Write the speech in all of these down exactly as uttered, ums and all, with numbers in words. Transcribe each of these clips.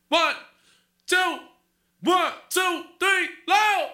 One, two, one, two, three, loud.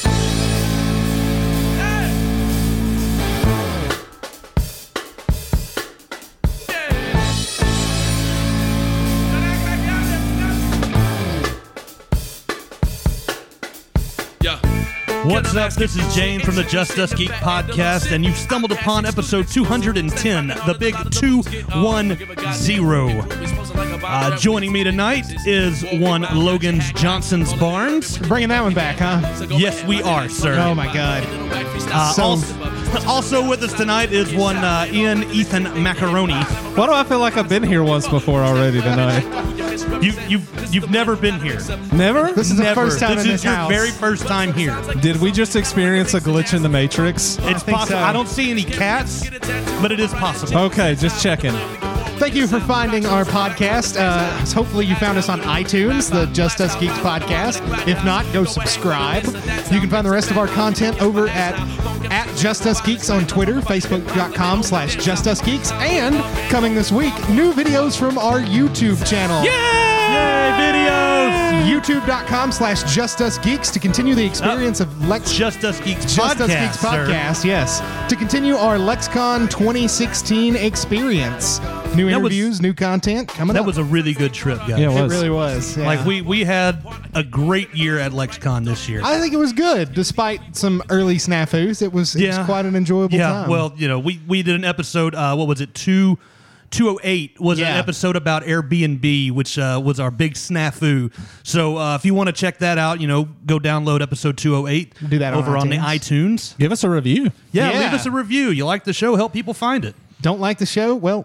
What's up? This is Jane from the Just Us Geek podcast, and you've stumbled upon episode two hundred ten, the big two one zero. Uh, joining me tonight is one Logan's Johnson's Barnes. Bringing that one back, huh? Yes, we are, sir. Oh, my God. Uh, So- also, also with us tonight is one uh, Ian Ethan Macaroni. Why do I feel like I've been here once before already tonight? You, you've you've never been here. Never? This is the Never. first time this in is this your house. very first time here. Did we just experience a glitch in the Matrix? It's think possible. so. I don't see any cats, but it is possible. Okay, just checking. Thank you for finding our podcast. Uh, hopefully you found us on iTunes, the Just Us Geeks podcast. If not, go subscribe. You can find the rest of our content over at at Just Us Geeks on Twitter, Facebook.com slash Just Us Geeks, and coming this week, new videos from our YouTube channel. Yay, videos! YouTube.com slash Just Us Geeks to continue the experience of Lex Just Us Geeks Just podcast, Us Geeks sir. podcast, yes. To continue our LexCon twenty sixteen experience. New That was- interviews, new content coming That up. was a really good trip, guys. Yeah, it It was. really was. yeah. Like we we had a great year at LexCon this year. I think it was good, despite some early snafus. It was, it was Yeah. quite an enjoyable yeah, time. well, you know, we we did an episode. Uh, what was it? Two. two oh eight was Yeah. an episode about Airbnb, which uh, was our big snafu. So uh, if you want to check that out, you know, go download episode two oh eight. Do that on over on, the iTunes. iTunes. Give us a review. Yeah, Yeah. leave us a review. You like the show? Help people find it. Don't like the show? Well,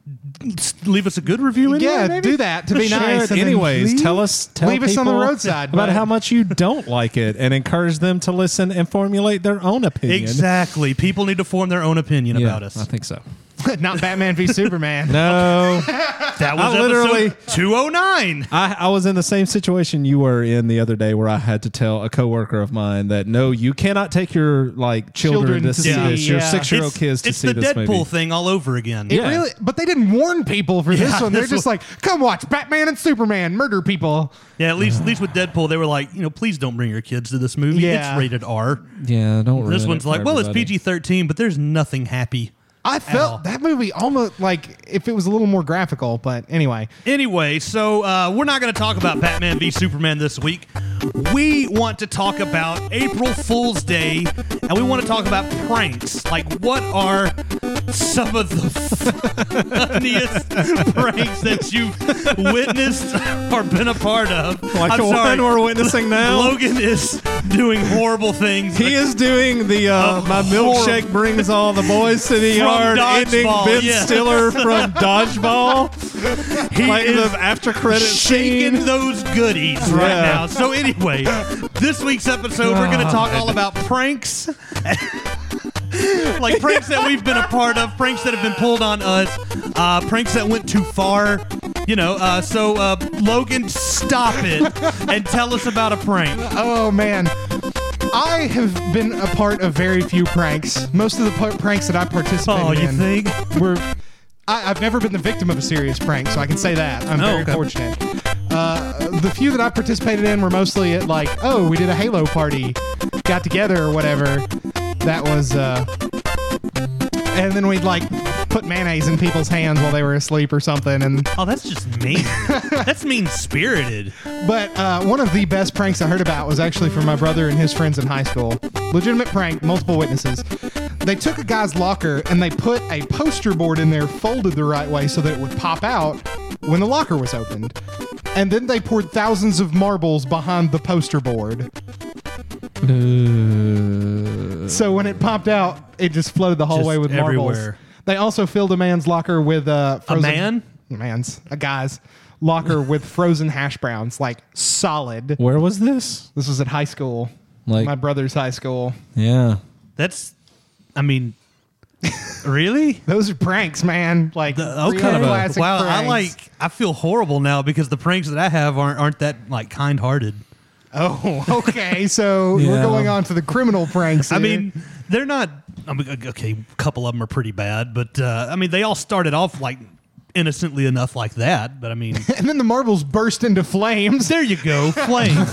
Leave us a good review. Anyway, yeah, maybe? do that to be Share nice. it and then anyways. leave- Tell us. Tell leave us on the people roadside, about bud. how much you don't like it, and encourage them to listen and formulate their own opinion. Exactly. People need to form their own opinion Yeah, about us. I think so. Not Batman v Superman. No, That was I literally- episode two oh nine. I, I was in the same situation you were in the other day, where I had to tell a coworker of mine that no, you cannot take your like children, Children to to see see, this. Your yeah. six-year-old It's, kids to it's see the this Deadpool movie. thing all over again. It Yeah. really, but they didn't warn people for this Yeah, one. They're this just one- like, come watch Batman and Superman murder people. Yeah, at least at least with Deadpool, they were like, you know, please don't bring your kids to this movie. Yeah. It's rated R. Yeah, don't. This ruin one's it for like, well, it's everybody. P G thirteen, but there's nothing happy. I all. felt that movie almost like if it was a little more graphical, but anyway. Anyway, so uh, we're not going to talk about Batman v Superman this week. We want to talk about April Fool's Day, and we want to talk about pranks. Like, what are some of the funniest pranks that you've witnessed or been a part of? Like I'm the sorry. one we're witnessing now. Logan is doing horrible things. He is doing the uh, A my horrible- milkshake brings all the boys to the From yard ending Dodgeball, Ben yeah. Stiller from Dodgeball. He Like is the after credit shaking scene. those goodies right Yeah. now. So anyway, this week's episode, we're going to talk all about pranks. Like pranks that we've been a part of, pranks that have been pulled on us, uh, pranks that went too far. You know, uh, so uh, Logan, stop it and tell us about a prank. Oh man, I have been a part of very few pranks. Most of the p- pranks that I participated Oh, you in think? were. I, I've never been the victim of a serious prank, so I can say that I'm Oh, very okay. fortunate. Uh, the few that I participated in were mostly at like, oh, we did a Halo party, got together or whatever. That was, uh, and then we'd like put mayonnaise in people's hands while they were asleep or something. And Oh, that's just mean. That's mean-spirited. but uh, one of the best pranks I heard about was actually from my brother and his friends in high school. Legitimate prank, multiple witnesses. They took a guy's locker and they put a poster board in there folded the right way so that it would pop out when the locker was opened. And then they poured thousands of marbles behind the poster board. So when it popped out, it just flooded the hallway Just with marbles. everywhere. They also filled a man's locker with uh, A frozen... man? A man's. A guy's locker with frozen hash browns, like solid. Where was this? This was at high school. Like, My brother's high school. yeah. That's, I mean, really? Those are pranks, man. Like The, okay. real classic Wow, I pranks. like. I feel horrible now because the pranks that I have aren't aren't that like kind-hearted. Oh, okay. So we're Yeah. going on to the criminal pranks. I here. mean, they're not. I mean, okay, a couple of them are pretty bad, but uh, I mean, they all started off like innocently enough like that, but I mean, And then the marbles burst into flames. there you go, flames.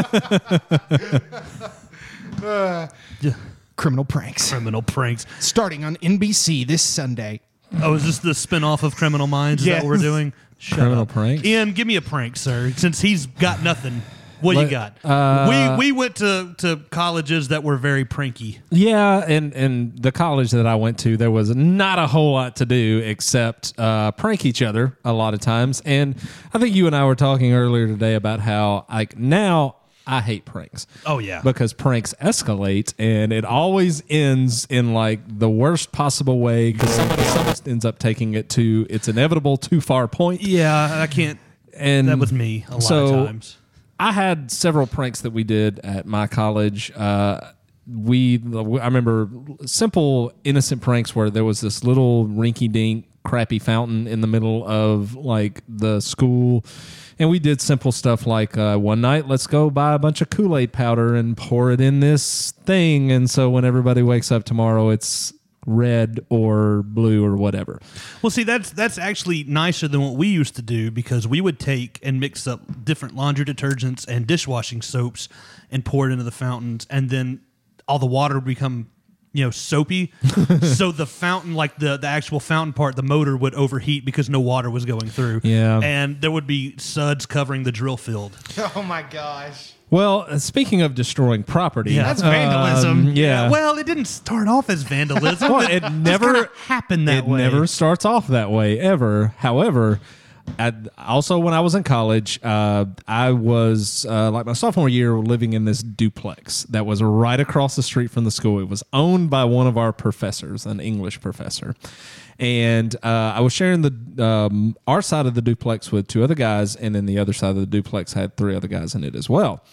Yeah. Criminal pranks. Criminal pranks. Starting on N B C this Sunday. Oh, is this the spinoff of Criminal Minds? Is that what we're Yes. doing? Shut Criminal up. pranks? Ian, give me a prank, sir, since he's got nothing. What do you got? Let- uh, we we went to, to colleges that were very pranky. Yeah, and and the college that I went to, there was not a whole lot to do except uh, prank each other a lot of times. And I think you and I were talking earlier today about how like now I hate pranks. Oh, yeah. Because pranks escalate and it always ends in like the worst possible way because somebody, somebody ends up taking it to its inevitable too far point. Yeah, I can't. And That was me a lot so, of times. I had several pranks that we did at my college. Uh, we, I remember simple, innocent pranks where there was this little rinky-dink, crappy fountain in the middle of like the school, and we did simple stuff like uh, one night, let's go buy a bunch of Kool-Aid powder and pour it in this thing, and so when everybody wakes up tomorrow, it's red or blue or whatever. Well, see, that's that's actually nicer than what we used to do because we would take and mix up different laundry detergents and dishwashing soaps and pour it into the fountains, and then all the water would become, you know, soapy. So the fountain, like the, the actual fountain part, the motor would overheat because no water was going through. Yeah. And there would be suds covering the drill field. Oh my gosh. Well, uh, speaking of destroying property, Yeah. That's vandalism. um, yeah. Well, it didn't start off as vandalism. Well, it just never kinda happened that it way. never starts off that way ever. However, at, also when I was in college, uh, I was uh, like my sophomore year living in this duplex that was right across the street from the school. It was owned by one of our professors, an English professor. And uh, I was sharing the um, our side of the duplex with two other guys, and then the other side of the duplex had three other guys in it as well.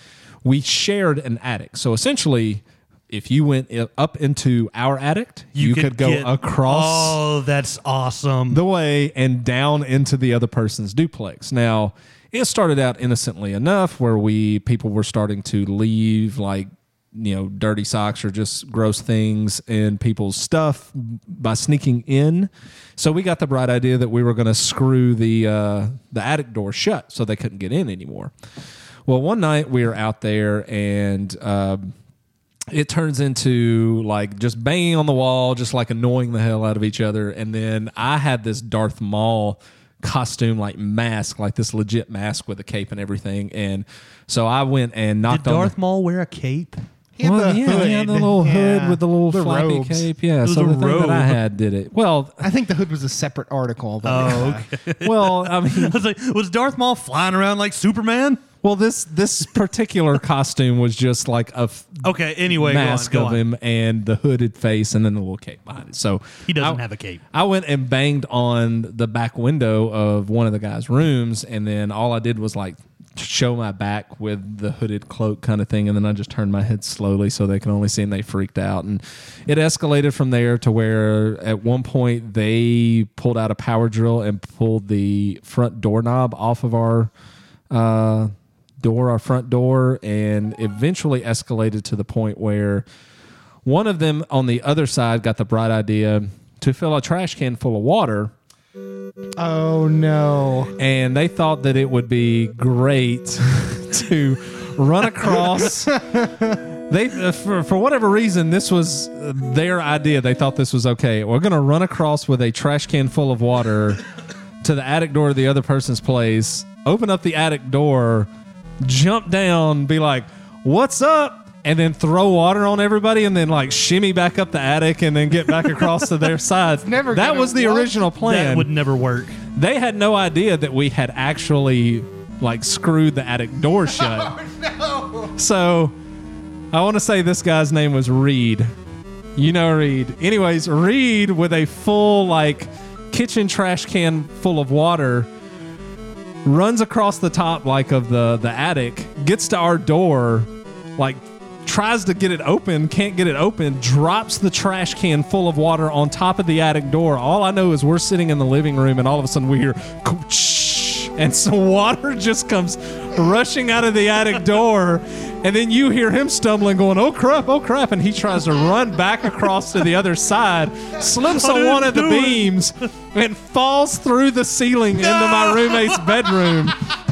We shared an attic. So essentially, if you went i- up into our attic, you, could, go get- across Oh, that's awesome. the way and down into the other person's duplex. Now, it started out innocently enough where we people were starting to leave like, you know, dirty socks or just gross things in people's stuff by sneaking in. So we got the bright idea that we were going to screw the uh, the attic door shut so they couldn't get in anymore. Well, one night we were out there and uh, it turns into like just banging on the wall, just like annoying the hell out of each other. And then I had this Darth Maul costume, like mask, like this legit mask with a cape and everything. And so I went and knocked Did Darth on the, Maul wear a cape? He had well, the yeah, hood. he had the little hood Yeah. with the little The flappy robes. cape. Yeah, was so a the thing that I robe. had did it. Well, I think the hood was a separate article. But Oh, okay. well, I mean, I was like, was Darth Maul flying around like Superman? well, this this particular costume was just like a f- Okay, anyway, mask go on, of go on. him and the hooded face and then the little cape behind it. So He doesn't I- have a cape. I went and banged on the back window of one of the guys' rooms, and then all I did was like show my back with the hooded cloak kind of thing, and then I just turned my head slowly so they can only see, and they freaked out. And it escalated from there to where at one point they pulled out a power drill and pulled the front doorknob off of our uh, door, our front door, and eventually escalated to the point where one of them on the other side got the bright idea to fill a trash can full of water, oh no. and they thought that it would be great to run across. They uh, for, for whatever reason, this was uh, their idea. They thought this was okay. We're going to run across with a trash can full of water to the attic door of the other person's place, open up the attic door, jump down, be like, "What's up?" and then throw water on everybody, and then like shimmy back up the attic, and then get back across to their side. never that gonna was the work. original plan. That would never work. They had no idea that we had actually like screwed the attic door shut. Oh, no. So I want to say this guy's name was Reed. You know Reed. Anyways, Reed with a full like kitchen trash can full of water runs across the top like of the the attic, gets to our door, like tries to get it open, can't get it open, drops the trash can full of water on top of the attic door. All I know is we're sitting in the living room, and all of a sudden we hear "Kooch," and some water just comes rushing out of the attic door, and then you hear him stumbling, going, "Oh crap! Oh crap!" And he tries to run back across to the other side, slips on one of the beams, and falls through the ceiling into my roommate's bedroom.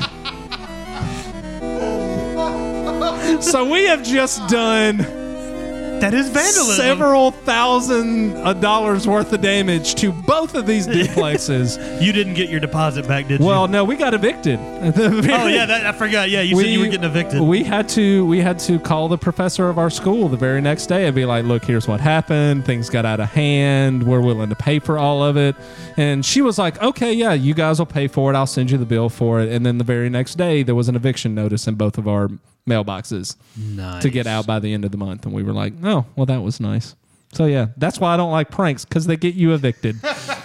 So we have just done That is vandalism. several thousand uh, dollars worth of damage to both of these duplexes. You didn't get your deposit back, did you? Well, no, we got evicted. oh yeah, that, I forgot. Yeah, you said you were getting evicted. We had to we had to call the professor of our school the very next day and be like, "Look, here's what happened. Things got out of hand. We're willing to pay for all of it." And she was like, "Okay, yeah, you guys will pay for it. I'll send you the bill for it." And then the very next day, there was an eviction notice in both of our mailboxes nice. to get out by the end of the month. And we were like, "Oh, well, that was nice." So yeah, that's why I don't like pranks, because they get you evicted.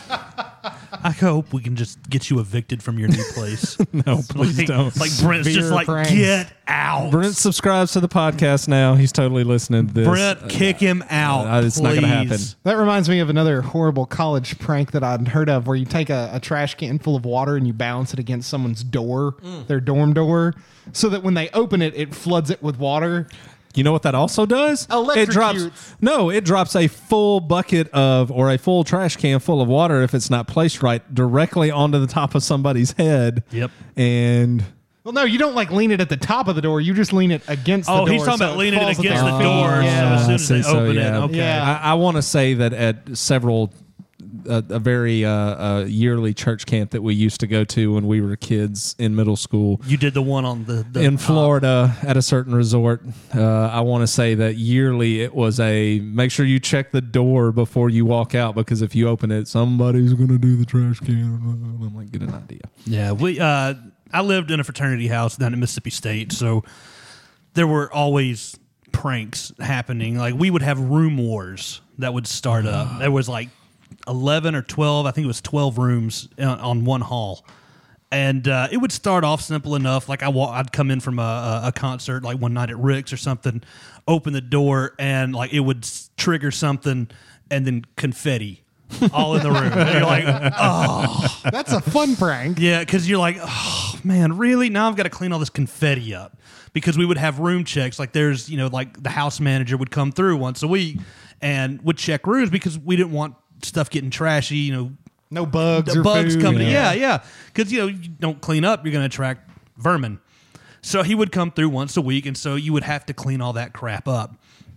I hope we can just get you evicted from your new place. No, please like, don't. Like Brent's Severe just like, pranks. get out. Brent subscribes to the podcast now. He's totally listening to this. Brent, kick him out. Uh, it's not gonna happen. please. That reminds me of another horrible college prank that I'd heard of, where you take a, a trash can full of water and you balance it against someone's door, their dorm door, so that when they open it, it floods it with water. You know what that also does? It drops. Electrocutes. No, it drops a full bucket of or a full trash can full of water, if it's not placed right, directly onto the top of somebody's head. Yep. And Well, no, you don't like lean it at the top of the door. You just lean it against the Oh, door. he's talking so about leaning it falls at against their the feet. door. Yeah. So as soon as I see, they so, open yeah. it, okay. Yeah. I, I want to say that at several a, a very uh, uh, yearly church camp that we used to go to when we were kids in middle school. You did the one on the, the in top. Florida at a certain resort. Uh, I want to say that yearly it was a make sure you check the door before you walk out, because if you open it, somebody's going to do the trash can. I'm like, get an idea. Yeah, we. Uh, I lived in a fraternity house down in Mississippi State, so there were always pranks happening. Like we would have room wars that would start up. There was like eleven or twelve. I think it was twelve rooms on, on one hall. And uh, it would start off simple enough. Like I wa- I'd come in from a, a, a concert, like one night at Rick's or something, open the door, and like it would s- trigger something, and then confetti all in the room. And you're like, oh, That's a fun prank. yeah, because you're like, oh man, really? Now I've got to clean all this confetti up, because we would have room checks. Like there's, you know, like the house manager would come through once a week and would check rooms, because we didn't want stuff getting trashy, you know. No bugs The or bugs food. coming. Yeah, yeah. Because you know you don't clean up, you're going to attract vermin. So he would come through once a week, and so you would have to clean all that crap up.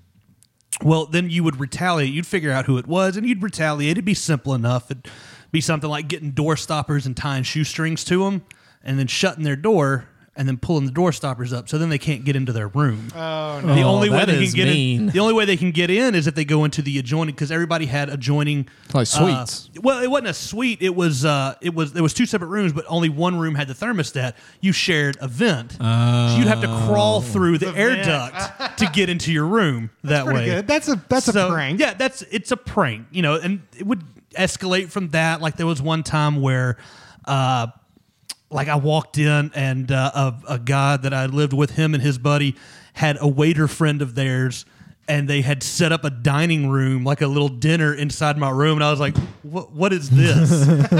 Well, then you would retaliate. You'd figure out who it was, and you'd retaliate. It'd be simple enough. It'd be something like getting door stoppers and tying shoestrings to them, and then shutting their door, and then pulling the door stoppers up, so then they can't get into their room. Oh, no. The Oh, only way that they is can get mean. in, the only way they can get in is if they go into the adjoining, because everybody had adjoining Like suites. uh, well, it wasn't a suite. It was uh, it was there was two separate rooms, but only one room had the thermostat. You shared a vent, so you'd have to crawl through the, air vent. duct to get into your room that Pretty way. good. That's a that's So, a prank. Yeah, that's it's a prank, you know, and it would escalate from that. Like there was one time where, uh, like I walked in and uh, a, a guy that I lived with, him and his buddy, had a waiter friend of theirs, and they had set up a dining room, like a little dinner inside my room, and I was like, "What? What is this?"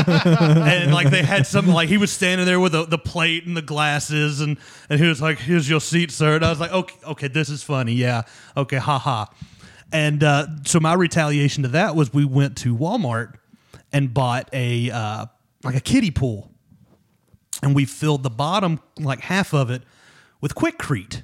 And like they had something, like he was standing there with the, the plate and the glasses, and and he was like, "Here's your seat, sir." And I was like, "Okay, okay, this is funny, yeah, okay, ha ha." And uh, so my retaliation to that was we went to Walmart and bought a uh, like a kiddie pool. And we filled the bottom, like half of it, with Quikrete.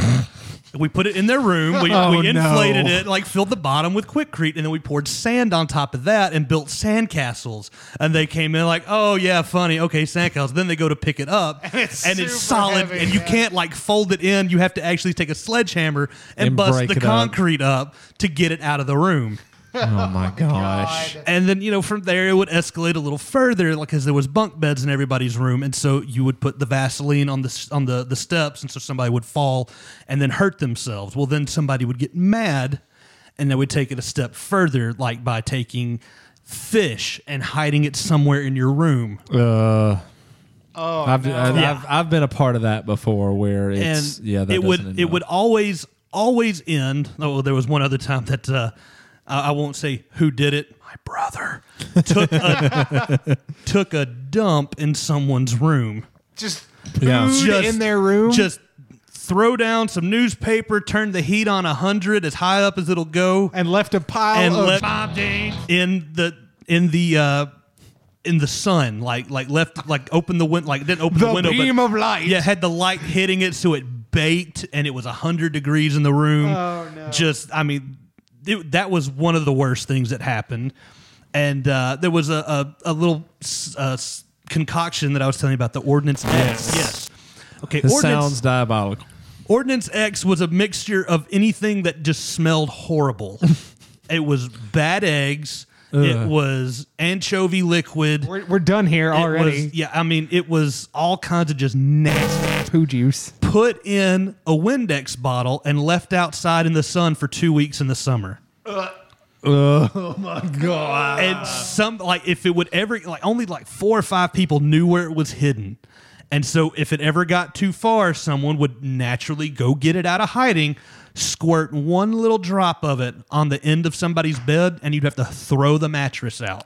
We put it in their room. We, Oh, we inflated no. it, like filled the bottom with Quikrete, and then we poured sand on top of that and built sandcastles. And they came in like, "Oh yeah, funny. Okay, sandcastles." Then they go to pick it up, and it's it's, super solid, heavy, and you yeah. can't like fold it in. You have to actually take a sledgehammer and, And bust break the it up. concrete up to get it out of the room. Oh my gosh. And then, you know, from there it would escalate a little further, like because there was bunk beds in everybody's room, and so you would put the Vaseline on the on the, the steps, and so somebody would fall and then hurt themselves. Well, then somebody would get mad, and they would take it a step further, like by taking fish and hiding it somewhere in your room. Uh, Oh, I've, no. I've, Yeah. I've I've been a part of that before, where it's and yeah, that it would doesn't end it well. would always always end. Oh, there was one other time that uh, I, I won't say who did it. My brother took a, took a dump in someone's room. Just Yeah. food Just- in their room. Just throw down some newspaper, turn the heat on a hundred as high up as it'll go, and left a pile and of left in the in the uh, in the sun, like like left like open the window, like didn't open the, the window, beam but of light. yeah, had the light hitting it so it baked, and it was a hundred degrees in the room. Oh, no. Just, I mean, it, that was one of the worst things that happened. And uh, there was a a, a little uh, concoction that I was telling you about, the Ordnance X. Yes. Okay. This Ordnance, sounds diabolical. Ordnance X was a mixture of anything that just smelled horrible. It was bad eggs. It was anchovy liquid. We're, we're done here It already. was- yeah, I mean, it was all kinds of just nasty. Poo juice. Put in a Windex bottle and left outside in the sun for two weeks in the summer. Oh my god! And some, like, if it would ever, like, only like four or five people knew where it was hidden. And so if it ever got too far, someone would naturally go get it out of hiding, squirt one little drop of it on the end of somebody's bed, and you'd have to throw the mattress out.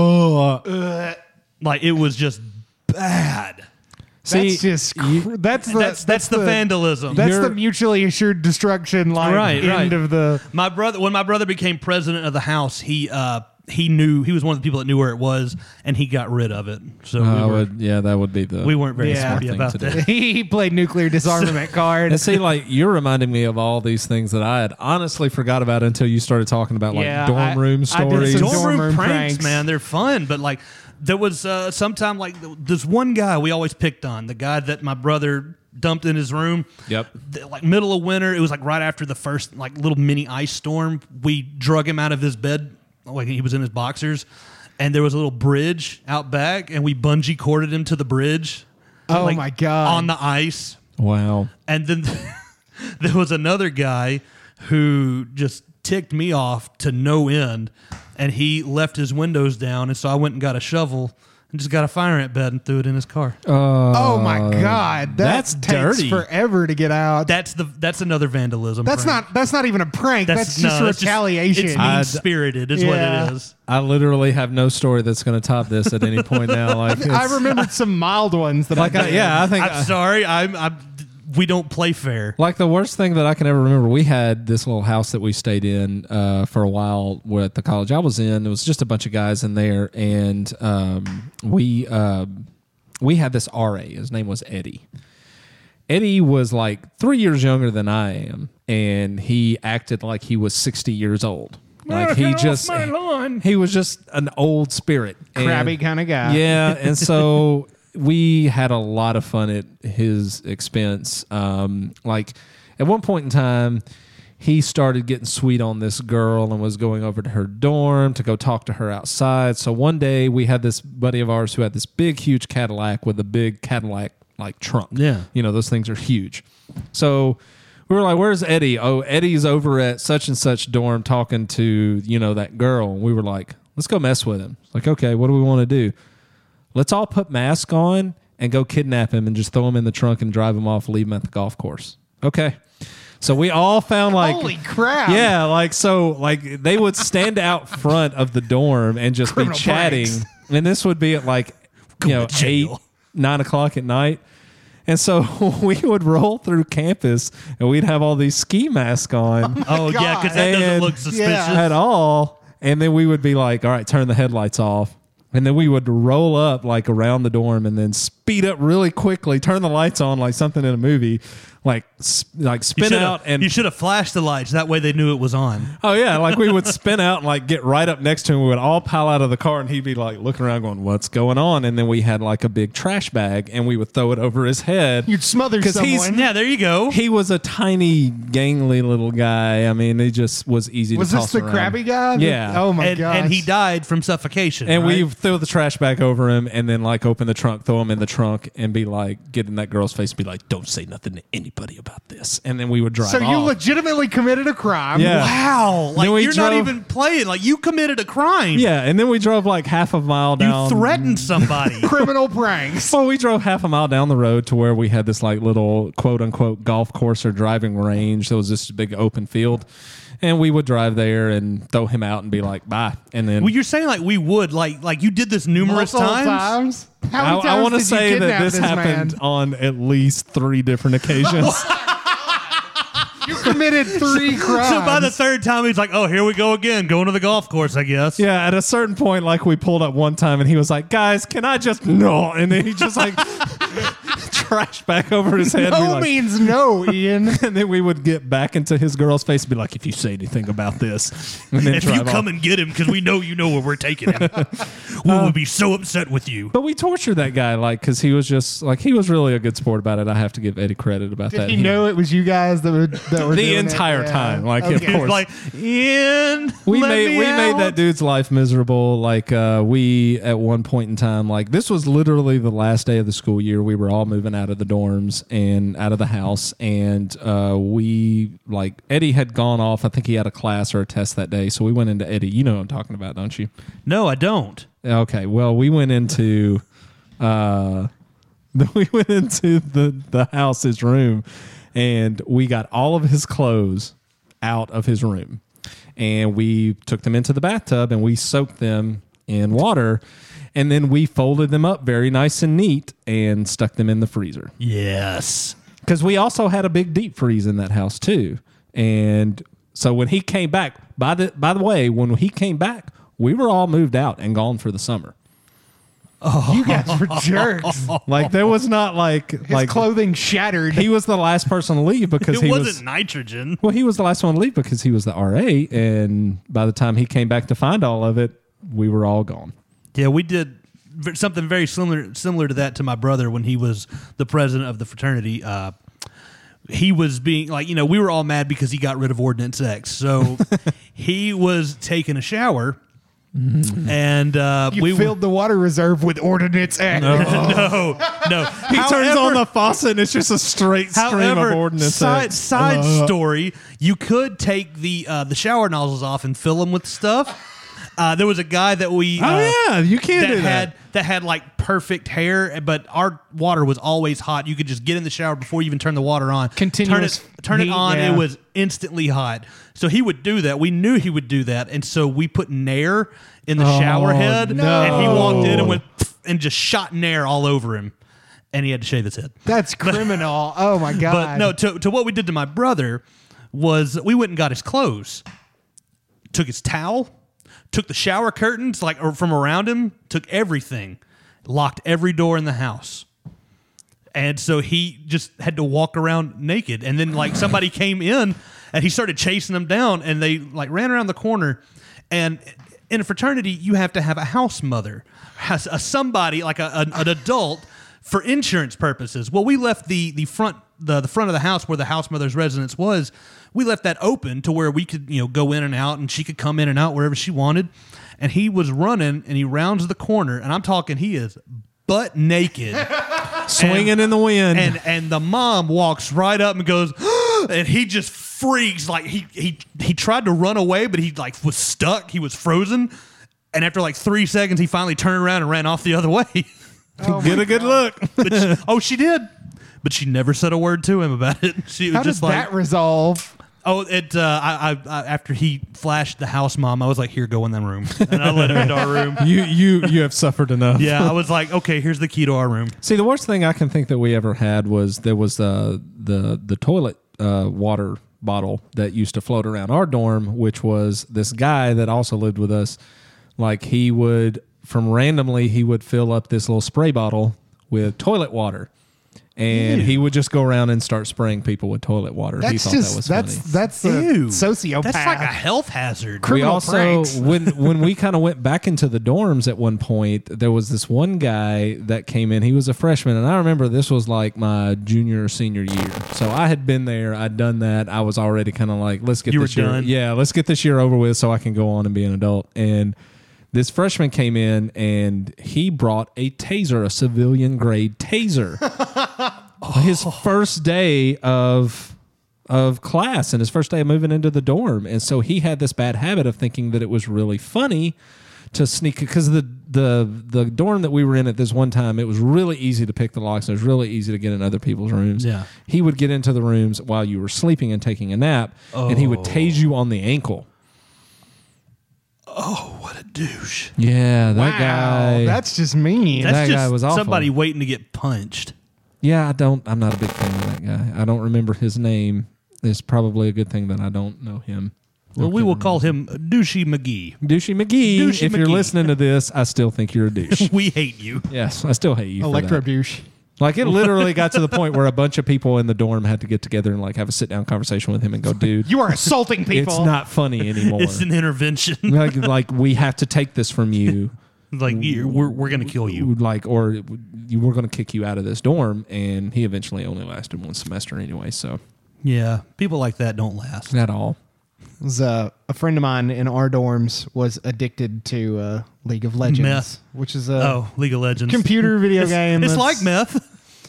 Oh, Like, it was just bad. see, That's just cr- that's the That's that's, the, vandalism. That's You're- the mutually assured destruction line Right, end right. of the My brother, when my brother became president of the house, he uh, he knew he was one of the people that knew where it was, and he got rid of it. So I we, were, would, yeah, that would be the. we weren't very Yeah. happy Thing about to do. that. he played nuclear disarmament card. And see, like you're reminding me of all these things that I had honestly forgot about until you started talking about like Yeah, dorm I- room I did stories. some Dorm dorm room room pranks, pranks. man, they're fun, but like there was uh, sometime like this one guy we always picked on, the guy that my brother dumped in his room. Yep. Th- Like middle of winter, it was like right after the first like little mini ice storm. We drug him out of his bed, like he was in his boxers, and there was a little bridge out back, and we bungee corded him to the bridge. Oh, like, my God. On the ice. Wow. And then there was another guy who just ticked me off to no end, and he left his windows down, and so I went and got a shovel and just got a fire ant bed and threw it in his car. Oh my god, that that's takes dirty. forever to get out. That's the that's another vandalism. that's prank. not that's not even a prank. That's, no, just that's retaliation. it's I'd- mean spirited, is Yeah. what it is. I literally have no story that's going to top this at any point now. Like I it's- remembered some mild ones that like I I, did. yeah, I think I'm sorry. I'm, I'm. We don't play fair. like the worst thing that I can ever remember. We had this little house that we stayed in uh, for a while at the college I was in. It was just a bunch of guys in there, and um, we uh, we had this R A. His name was Eddie. Eddie was like three years younger than I am, and he acted like he was sixty years old. Like he just he was just an old spirit, And- Crabby kind of guy. yeah, and so we had a lot of fun at his expense. Um, like at one point in time, he started getting sweet on this girl and was going over to her dorm to go talk to her outside. So one day we had this buddy of ours who had this big, huge Cadillac with a big Cadillac like trunk. Yeah. You know, those things are huge. So we were like, where's Eddie? Oh, Eddie's over at such and such dorm talking to, you know, that girl. And we were like, let's go mess with him. It's like, okay, what do we want to do? Let's all put masks on and go kidnap him and just throw him in the trunk and drive him off, leave him at the golf course. Okay. So we all found like, Holy crap. yeah, like, so like they would stand out front of the dorm and just Criminal be chatting. pranks. And this would be at like, you know, to eight, jail. nine o'clock at night. And so we would roll through campus and we'd have all these ski masks on Oh yeah, because that God. doesn't look And- suspicious. Yeah. at all. And then we would be like, all right, turn the headlights off. And then we would roll up like around the dorm and then speed up really quickly, turn the lights on like something in a movie, like s- like You spin should've- out and you should have flashed the lights. That way they knew it was on. oh yeah, like we would spin out and like get right up next to him. We would all pile out of the car and he'd be like looking around going, what's going on? And then we had like a big trash bag and we would throw it over his head. You'd smother 'Cause he's- someone. Yeah, there you go. He was a tiny, gangly little guy. I mean, he just was easy Was to this toss the around. crabby guy? The- Yeah. Oh my and, god. and he died from suffocation. And right? we throw the trash bag over him and then like open the trunk, throw him in the trunk and be like, get in that girl's face and be like, don't say nothing to anybody about this. And then we would drive So you off. legitimately committed a crime. Yeah. Wow, like Then we you're not drove- even playing. Like you committed a crime. Yeah, and then we drove like half a mile you down. threatened somebody. Criminal pranks. Well, we drove half a mile down the road to where we had this like little quote unquote golf course or driving range. There was this big open field. And we would drive there and throw him out and be like, bye. And then Well, you're saying like we would, like like you did this numerous Multiple times. times? How many I, times I want to did you say that kidnap this, this happened man? on at least three different occasions. You committed three crimes. So by the third time, he's like, "Oh, here we go again, going to the golf course, I guess." Yeah, at a certain point, like we pulled up one time and he was like, guys, can I just no? And then he just like trashed back over his head. no Be like- means no, Ian. and then we would get back into his girl's face and be like, if you say anything about this, and then If you drive come off. and get him, because we know you know where we're taking him, we will be so upset with you. But we tortured that guy, like, because he was just like he was really a good sport about it. I have to give Eddie credit about Did that. he know it was you guys that, would, that were The doing entire it? Yeah. time, like, of Okay. He was course. like, Ian, we let made me we out. made that dude's life miserable. Like uh, we at one point in time, like this was literally the last day of the school year. We were all moving out of the dorms and out of the house, and uh, we like Eddie had gone off. I think he had a class or a test that day, so we went into Eddie. You know what I'm talking about, don't you? No, I don't. Okay, well we went into uh, we went into the the house's room, and we got all of his clothes out of his room. And we took them into the bathtub and we soaked them in water. And then we folded them up very nice and neat and stuck them in the freezer. Yes. Because we also had a big deep freeze in that house too. And so when he came back, by the by the way, when he came back, we were all moved out and gone for the summer. You guys were jerks. Like there was not like His like clothing shattered. he was the last person to leave because It he wasn't was nitrogen. well he was the last one to leave because he was the R A, and by the time he came back to find all of it, we were all gone. Yeah, we did v- something very similar similar to that to my brother when he was the president of the fraternity. Uh, he was being like, you know, we were all mad because he got rid of Ordinance X. So he was taking a shower, and uh, you we filled the water reserve with Ordinance X. no, no. He turns However- on the faucet and it's just a straight stream However, of ordnance. side, side Uh. story, you could take the uh, the shower nozzles off and fill them with stuff. Uh, there was a guy that we uh, Oh yeah, you can that do had that. that had like perfect hair, but our water was always hot. You could just get in the shower before you even turn the water on. Continuous turn it, turn it heat, on. yeah. It was instantly hot. So he would do that. We knew he would do that, and so we put Nair in the Oh, shower head, no. and he walked in and went and just shot Nair all over him, and he had to shave his head. That's criminal. Oh my god. But no, to, to what we did to my brother was we went and got his clothes, took his towel, took the shower curtains like or from around him, took everything, locked every door in the house. And so he just had to walk around naked. And then like somebody came in and he started chasing them down, and they like ran around the corner. And in a fraternity, you have to have a house mother, has a somebody like a, a, an adult for insurance purposes. Well, we left the the front the, the front of the house where the house mother's residence was. We left that open to where we could, you know, go in and out, and she could come in and out wherever she wanted. And he was running, and he rounds the corner, and I'm talking, he is butt naked, Swinging and, in the wind. and and the mom walks right up and goes, and he just freaks like he he he tried to run away, but he like was stuck. He was frozen, and after like three seconds, he finally turned around and ran off the other way. Oh Get my a good God. look. But she, oh, she did, but she never said a word to him about it. She was How just does like, that resolve? oh, it. Uh, I, I, I after he flashed the house mom, I was like, here, go in that room, and I let him into our room. You you you have suffered enough. Yeah, I was like, okay, here's the key to our room. See, the worst thing I can think that we ever had was there was uh, the the toilet uh, water bottle that used to float around our dorm, which was this guy that also lived with us. Like he would, from randomly, he would fill up this little spray bottle with toilet water, and Ew. he would just go around and start spraying people with toilet water. he That's thought just that was that's funny. that's a Ew. sociopath. That's like a health hazard. We criminal also pranks. when when we kind of went back into the dorms at one point, there was this one guy that came in. He was a freshman, and I remember this was like my junior or senior year. So I had been there, I'd done that. I was already kind of like, let's get You this were year, done? yeah, let's get this year over with, so I can go on and be an adult. And this freshman came in, and he brought a taser, a civilian grade taser. His first day of of class and his first day of moving into the dorm. And so he had this bad habit of thinking that it was really funny to sneak, because the the the dorm that we were in at this one time, it was really easy to pick the locks. And it was really easy to get in other people's rooms. Yeah. He would get into the rooms while you were sleeping and taking a nap, and he would tase you on the ankle. Oh, what a douche. Yeah, that Wow, guy. that's just mean. That's That just guy was awful. somebody waiting to get punched. Yeah, I don't. I'm not a big fan of that guy. I don't remember his name. It's probably a good thing that I don't know him. Well, we will call him Douchey McGee. Douchey McGee. Douchey if you're McGee. listening to this, I still think you're a douche. We hate you. Yes, I still hate you. for Electro that. douche. Like it literally got to the point where a bunch of people in the dorm had to get together and like have a sit down conversation with him and go, dude, You are assaulting people. it's not funny anymore. It's an intervention. like, like we have to take this from you. like you- we're we're gonna kill you. Like, or you we're going to kick you out of this dorm. And he eventually only lasted one semester anyway. So Yeah, people like that don't last. at all. It was, uh, a friend of mine in our dorms was addicted to uh, League of Legends, Meth. which is a Oh, League of Legends. computer video It's, game. it's that's- like meth.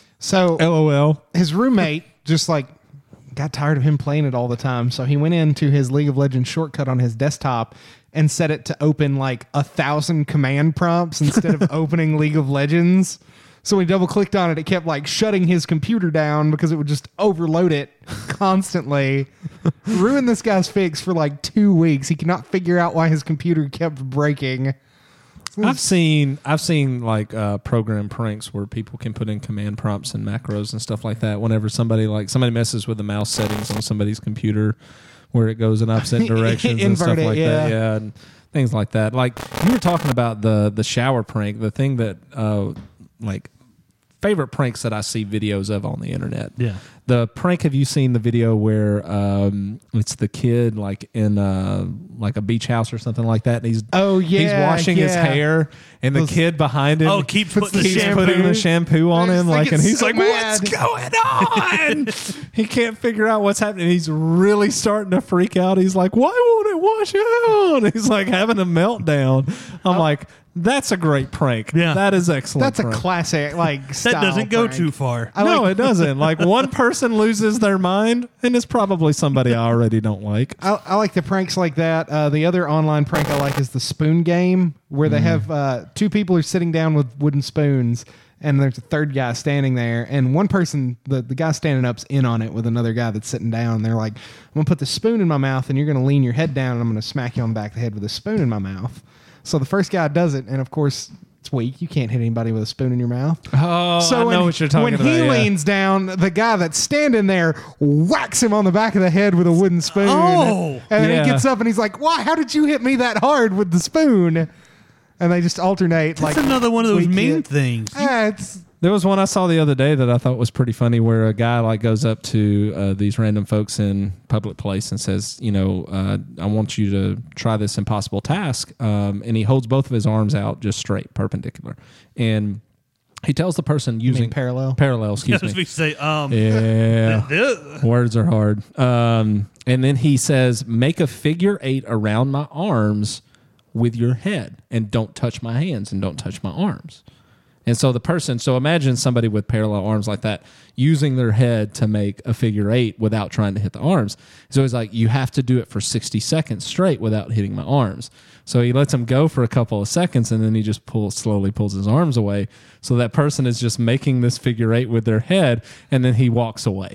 So LOL. his roommate just like got tired of him playing it all the time. So he went into his League of Legends shortcut on his desktop and set it to open like a thousand command prompts instead of opening League of Legends. So when he double clicked on it, it kept like shutting his computer down because it would just overload it constantly. Ruined this guy's fix for like two weeks. He could not figure out why his computer kept breaking. I've seen I've seen like uh, program pranks where people can put in command prompts and macros and stuff like that. Whenever somebody like somebody messes with the mouse settings on somebody's computer, where it goes in opposite directions and stuff Invert it, like yeah. that, yeah, and things like that. Like you were talking about the the shower prank, the thing that uh, like favorite pranks that I see videos of on the internet. Yeah. The prank, have you seen the video where um, it's the kid like in uh, like a beach house or something like that? And he's Oh, yeah, he's washing his yeah. hair, and the Those- kid behind him Oh, keep puts putting the the keeps shampoo. putting the shampoo on I just him, think like, it's and he's so like, mad. "What's going on?" He can't figure out what's happening. He's really starting to freak out. He's like, "Why won't it wash out?" He's like having a meltdown. I'm like, "That's a great prank. Yeah. that is excellent. That's a prank. classic like That style doesn't go prank. too far. I no, like- it doesn't. Like one person loses their mind, and it's probably somebody I already don't like. I, I like the pranks like that. Uh, the other online prank I like is the spoon game, where they have uh, two people are sitting down with wooden spoons, and there's a third guy standing there, and one person, the, the guy standing up's in on it with another guy that's sitting down. And they're like, "I'm gonna put the spoon in my mouth, and you're gonna lean your head down, and I'm gonna smack you on the back of the head with a spoon in my mouth." So the first guy does it, and of course it's weak. You can't hit anybody with a spoon in your mouth. Oh, So I when, know what you're talking when about. he yeah. leans down, the guy that's standing there whacks him on the back of the head with a wooden spoon. Oh. and then Yeah. he gets up and he's like, "Why? How did you hit me that hard with the spoon?" And they just alternate. That's like another one of those weak mean hit. things. Ah, it's There was one I saw the other day that I thought was pretty funny, where a guy like goes up to uh, these random folks in public place and says, "You know, uh, I want you to try this impossible task," um, and he holds both of his arms out just straight, perpendicular, and he tells the person using parallel? parallel, excuse As me, we say, um, yeah. th- Words are hard. Um, and then he says, "Make a figure eight around my arms with your head, and don't touch my hands and don't touch my arms." And so the person, so imagine somebody with parallel arms like that using their head to make a figure eight without trying to hit the arms. So he's like, "You have to do it for sixty seconds straight without hitting my arms." So he lets him go for a couple of seconds, and then he just pulls slowly pulls his arms away. So that person is just making this figure eight with their head, and then he walks away.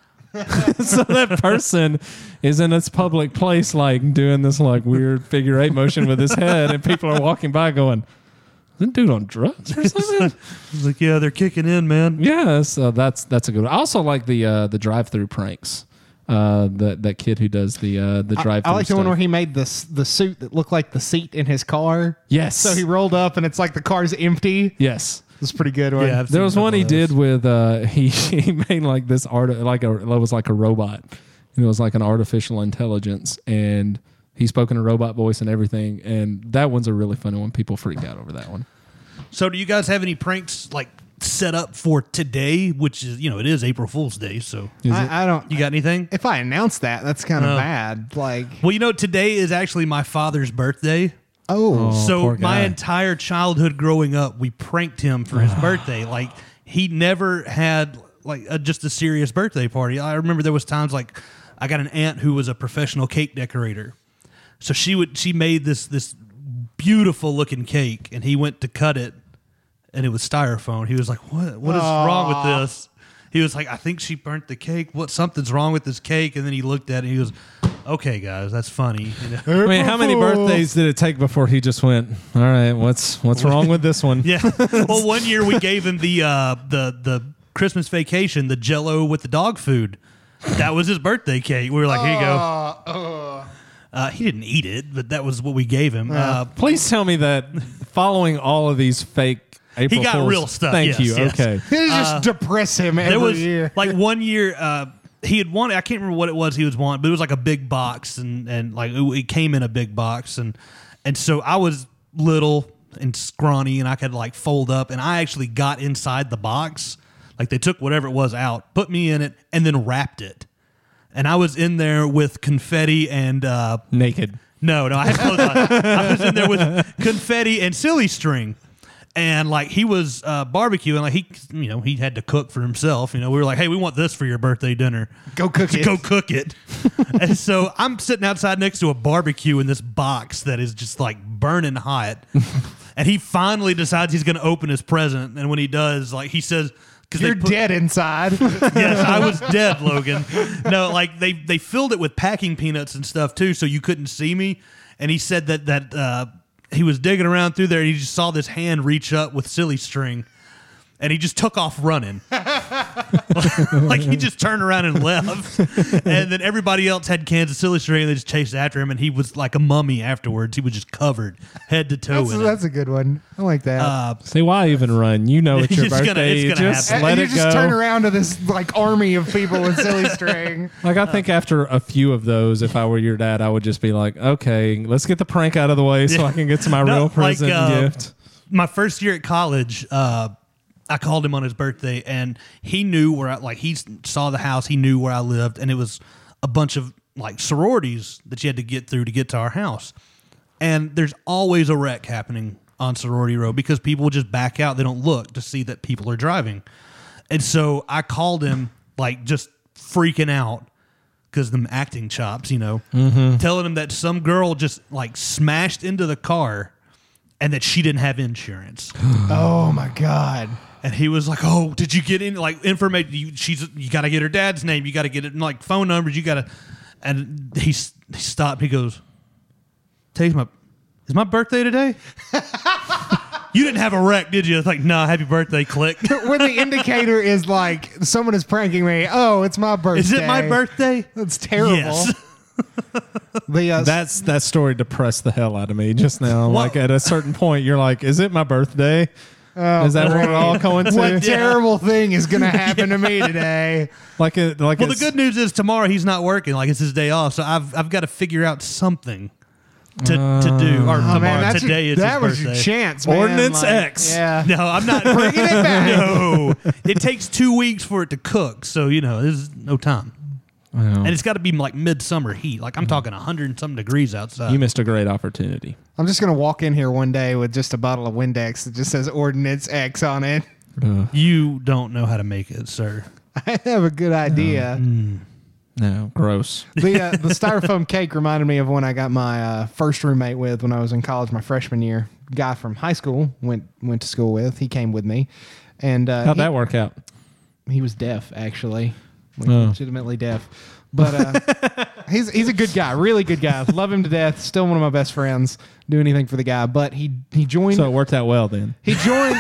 So that person is in this public place, like doing this like weird figure eight motion with his head, and people are walking by going, "Is that dude on drugs or something?" He's like, yeah, they're kicking in, man. Yeah, so that's that's a good one. I also like the uh, the drive through pranks. Uh, that that kid who does the uh, the I, drive I through. like the one where he made the s- the suit that looked like the seat in his car. Yes. So he rolled up and it's like the car's empty. yes. It's a pretty good one. Yeah, I've There seen was a one he couple of did with uh, he he made like this art like a it was like a robot. It was like an artificial intelligence, and he spoke in a robot voice and everything. And that one's a really funny one. People freaked out over that one. So, do you guys have any pranks like set up for today? Which is, you know, it is April Fool's Day. So, I, I don't. you got anything? If I announce that, that's kind of Oh. bad. Like, Well, you know, today is actually my father's birthday. oh, Oh, So poor my guy. entire childhood growing up, we pranked him for his birthday. Like he never had like a, just a serious birthday party. I remember there was times like I got an aunt who was a professional cake decorator. So she would she made this this beautiful looking cake, and he went to cut it, and it was styrofoam. He was like, "What? What is wrong with this?" He was like, "I think she burnt the cake. What? Something's wrong with this cake." And then he looked at it, and he goes, "Okay, guys, that's funny." You know? I mean, how many birthdays did it take before he just went, all right, what's what's wrong with this one? Yeah. Well, one year we gave him the uh, the the Christmas vacation, the Jell-O with the dog food. That was his birthday cake. We were like, "Here you go." Uh, uh. Uh, he didn't eat it, but that was what we gave him. Uh, Please tell me that following all of these fake April He got Fools- real stuff, Thank yes, you. yes. Okay. They just depress him every there was year. like one year uh, he had wanted. I can't remember what it was he was wanting, but it was like a big box, and and like it, it came in a big box, and and so I was little and scrawny, and I could like fold up, and I actually got inside the box. Like they took whatever it was out, put me in it, and then wrapped it, and I was in there with confetti and. Uh, Naked. No, no, I had clothes on. I was in there with confetti and silly string. And like he was uh, barbecuing, like he, you know, he had to cook for himself. You know, we were like, "Hey, we want this for your birthday dinner. Go cook So it. Go cook it." And so I'm sitting outside next to a barbecue in this box that is just like burning hot. And he finally decides he's going to open his present. And when he does, like he says, "Because You're dead inside. Yes, I was dead, Logan. No, like they they filled it with packing peanuts and stuff too, so you couldn't see me. And he said that that uh, he was digging around through there, and he just saw this hand reach up with silly string, and he just took off running. Like he just turned around and left. And then everybody else had cans of silly string, and they just chased after him, and he was like a mummy afterwards. He was just covered head to toe That's, in it. that's a good one. I like that. Uh, See, why even run? You know it's your It's gonna- birthday. it's gonna just happen. let and you it just go. turn around to this like army of people with silly string. Like, I think after a few of those, if I were your dad, I would just be like, okay, let's get the prank out of the way so I can get to my No, real like, present uh, and gift. My first year at college, uh, I called him on his birthday, and he knew where I, like, he saw the house, he knew where I lived, and it was a bunch of, like, sororities that you had to get through to get to our house. And there's always a wreck happening on Sorority Road because people just back out. They don't look to see that people are driving. And so I called him, like, just freaking out because them acting chops, you know, Mm-hmm. telling him that some girl just, like, smashed into the car and that she didn't have insurance. Oh my god. And he was like, "Oh, did you get in like information? You, she's you got to get her dad's name. You got to get it like phone numbers. You got to." And he, s- he stopped. He goes, "Today's my is my birthday today? You didn't have a wreck, did you?" It's like, "No, happy birthday." Click. When the indicator is like someone is pranking me. Oh, it's my birthday. Is it my birthday? That's terrible. Yes. The, uh, That's that story depressed the hell out of me just now. Well- Like at a certain point, you're like, "Is it my birthday? Is that what we're all going to?" what terrible thing is going to happen to me today? Like, it, like Well, the it's- good news is tomorrow he's not working. Like it's his day off, so I've I've got to figure out something to to do. Or Oh, tomorrow, man, that's today your, is that his was birthday. your chance, man. Ordinance Like, X. Yeah. No, I'm not bringing it back. No, it takes two weeks for it to cook, so you know there's no time, Well, and it's got to be like midsummer heat. Like I'm talking a hundred and some degrees outside. you missed a great opportunity. I'm just going to walk in here one day with just a bottle of Windex that just says Ordinance X on it. You don't know how to make it, sir. I have a good idea. No, gross. The uh, the styrofoam cake reminded me of when I got my uh, first roommate with when I was in college my freshman year. Guy from high school went went to school with. He came with me, and uh, How'd he, that work out? he was deaf actually, like, Oh. legitimately deaf. But uh, he's he's a good guy, really good guy. Love him to death. Still one of my best friends. Do anything for the guy. But he he joined. So it worked out well then. He joined.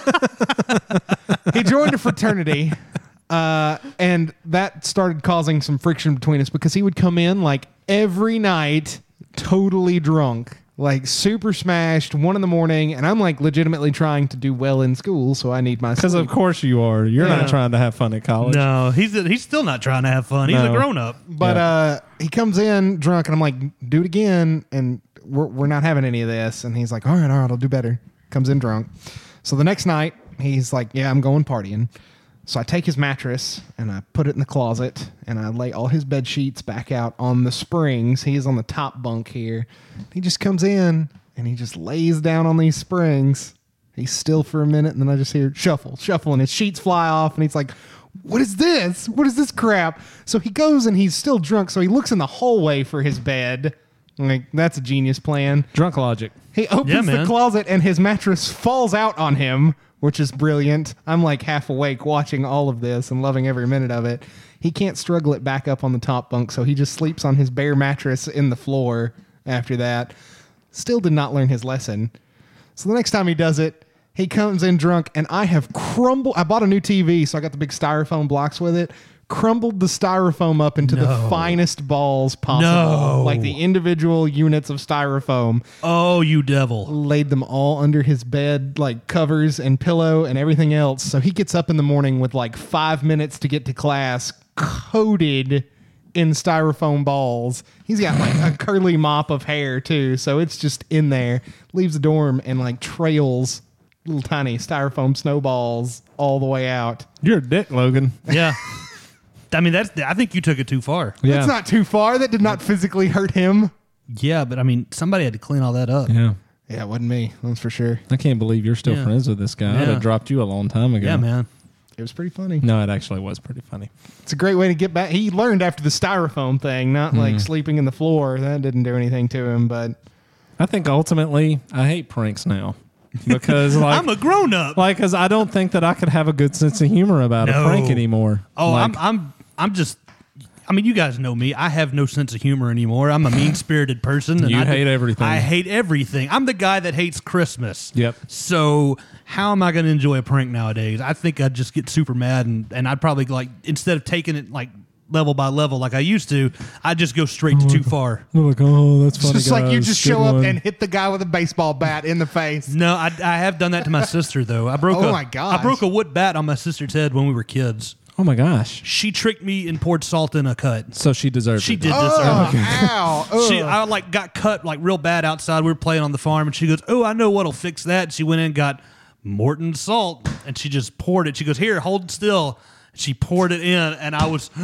he joined a fraternity, uh, and that started causing some friction between us because he would come in like every night, totally drunk, like super smashed, one in the morning, and I'm like legitimately trying to do well in school, so I need my Because sleep. of course you are. You're Yeah. not trying to have fun at college. No, he's he's still not trying to have fun. He's No. a grown up. But Yeah. uh, he comes in drunk, and I'm like, do it again, and we're we're not having any of this. And he's like, all right, all right, I'll do better. Comes in drunk. So the next night, he's like, yeah, I'm going partying. So I take his mattress and I put it in the closet, and I lay all his bed sheets back out on the springs. He's on the top bunk here. He just comes in and he just lays down on these springs. He's still for a minute, and then I just hear shuffle, shuffle, and his sheets fly off, and he's like, what is this? What is this crap? So he goes and he's still drunk, so he looks in the hallway for his bed. Like, that's a genius plan. Drunk logic. He opens Yeah, the man. closet and his mattress falls out on him, which is brilliant. I'm like half awake watching all of this and loving every minute of it. He can't struggle it back up on the top bunk, so he just sleeps on his bare mattress in the floor after that. Still did not learn his lesson. So the next time he does it, he comes in drunk, and I have crumbled. I bought a new T V, so I got the big styrofoam blocks with it. Crumbled the styrofoam up into No. the finest balls possible. No. Like the individual units of styrofoam. Oh, you devil. Laid them all under his bed, like covers and pillow and everything else. So he gets up in the morning with like five minutes to get to class, coated in styrofoam balls. He's got like a curly mop of hair too, so it's just in there. Leaves the dorm and like trails little tiny styrofoam snowballs all the way out. You're a dick, Logan. Yeah. I mean, that's. I think you took it too far. Yeah. That's not too far. That did not physically hurt him. Yeah, but I mean, somebody had to clean all that up. Yeah. Yeah, it wasn't me. That's for sure. I can't believe you're still Yeah. friends with this guy. I'd Yeah. have dropped you a long time ago. Yeah, man. It was pretty funny. No, it actually was pretty funny. It's a great way to get back. He learned after the styrofoam thing, not like sleeping in the floor. That didn't do anything to him, but I think ultimately I hate pranks now because like I'm a grown up. like because I don't think that I could have a good sense of humor about No. a prank anymore. Oh, Like, I'm. I'm. I'm just. I mean, you guys know me. I have no sense of humor anymore. I'm a mean-spirited person. And You I hate everything. I hate everything. I'm the guy that hates Christmas. Yep. So how am I going to enjoy a prank nowadays? I think I'd just get super mad, and, and I'd probably, like, instead of taking it, like, level by level like I used to, I'd just go straight to too far. They're like, oh, that's it's funny. just like you guys. just Good show up one." and hit the guy with a baseball bat in the face. No, I, I have done that to my sister, though. I broke Oh a, my gosh. I broke a wood bat on my sister's head when we were kids. Oh my gosh. She tricked me and poured salt in a cut. So she deserved She it. did deserve Oh, it. ow. Ugh. She, I like got cut like real bad outside. We were playing on the farm, and she goes, "Oh, I know what'll fix that." And she went in and got Morton salt, and she just poured it. She goes, "Here, hold still." She poured it in, and I was,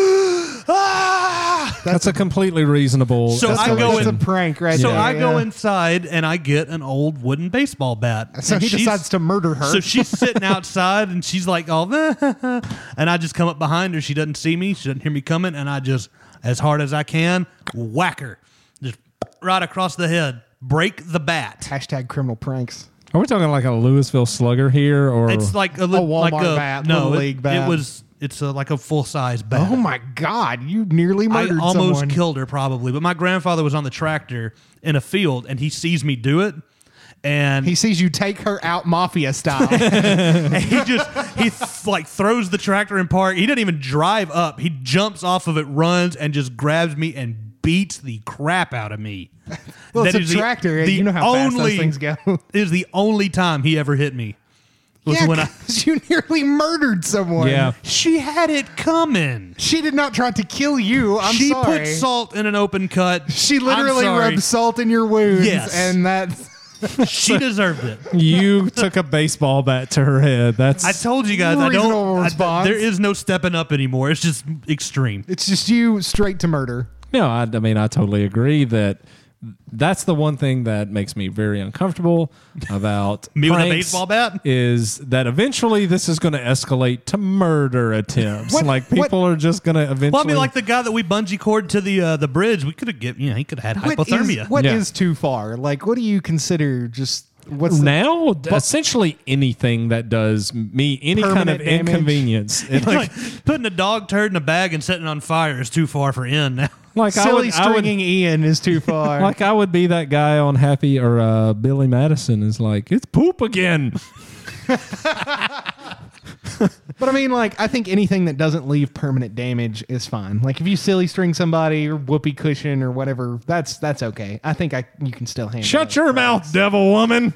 ah! That's a completely reasonable. So That's I a- go that's in- a prank right So there. I go yeah. inside, and I get an old wooden baseball bat. So And he she's- decides to murder her. So she's sitting outside, and she's like, "Oh," and I just come up behind her. She doesn't see me. She doesn't hear me coming, and I just, as hard as I can, whack her, just right across the head. Break the bat. Hashtag criminal pranks. Are we talking like a Louisville Slugger here, or It's like a, li- A Walmart like a, bat, No, Little it, League bat. it was. It's a, like a full size bat. Oh my God! You nearly I murdered almost someone. killed her probably, but my grandfather was on the tractor in a field, and he sees me do it, and He sees you take her out mafia style. and he just he th- like throws the tractor in park. He doesn't even drive up. He jumps off of it, runs, and just grabs me and beats the crap out of me. Well, That it's is a the- tractor. the You know how fast those only- things go. It is the only time he ever hit me. Was yeah, when I 'cause you nearly murdered someone. Yeah. she had it coming. She did not try to kill you. I'm she sorry. put salt in an open cut. She I'm literally sorry. rubbed salt in your wounds. Yes. And that's... She deserved it. you took a baseball bat to her head? That's I told you guys I Reasonable don't. I, response. there is no stepping up anymore. It's just extreme. It's just you straight to murder. no. I, I mean, I totally agree that that's the one thing that makes me very uncomfortable about Me with a pranks baseball bat? is that eventually this is going to escalate to murder attempts. What- like people are just going to eventually. Well, I mean, like the guy that we bungee cord to the uh, the bridge, we could have get. You know, he could have had What is- hypothermia. What is Yeah. too far? Like, what do you consider just... What's the, now, essentially anything that does me any kind of Permanent damage? inconvenience. It, like, like, putting a dog turd in a bag and setting it on fire is too far for in now. like I silly would, I would, stringing Ian is too far. like I would be that guy on Happy or uh, Billy Madison is like, it's poop again. But I mean, like, I think anything that doesn't leave permanent damage is fine. Like, if you silly string somebody or whoopee cushion or whatever, that's that's okay. I think I you can still handle Shut it. your mouth, devil woman.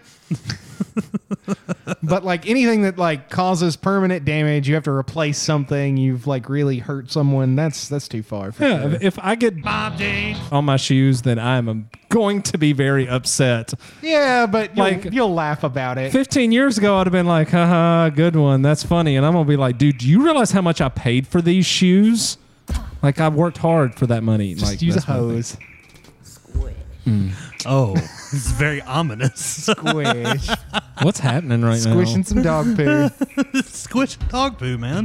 But like anything that like causes permanent damage, you have to replace something. You've like really hurt someone. That's that's too far. For Yeah, sure. if- if I get Bob James. on my shoes, then I'm going to be very upset. yeah, but you'll, Like- you'll laugh about it. fifteen years ago, I'd have been like, haha, good one. That's funny. And I'm going to be like, dude, do you realize how much I paid for these shoes? Like, I've worked hard for that money. Just like, use a that's my thing. hose. Oh, this is very ominous. Squish, What's happening right squishing some dog poo. Squish dog poo, man.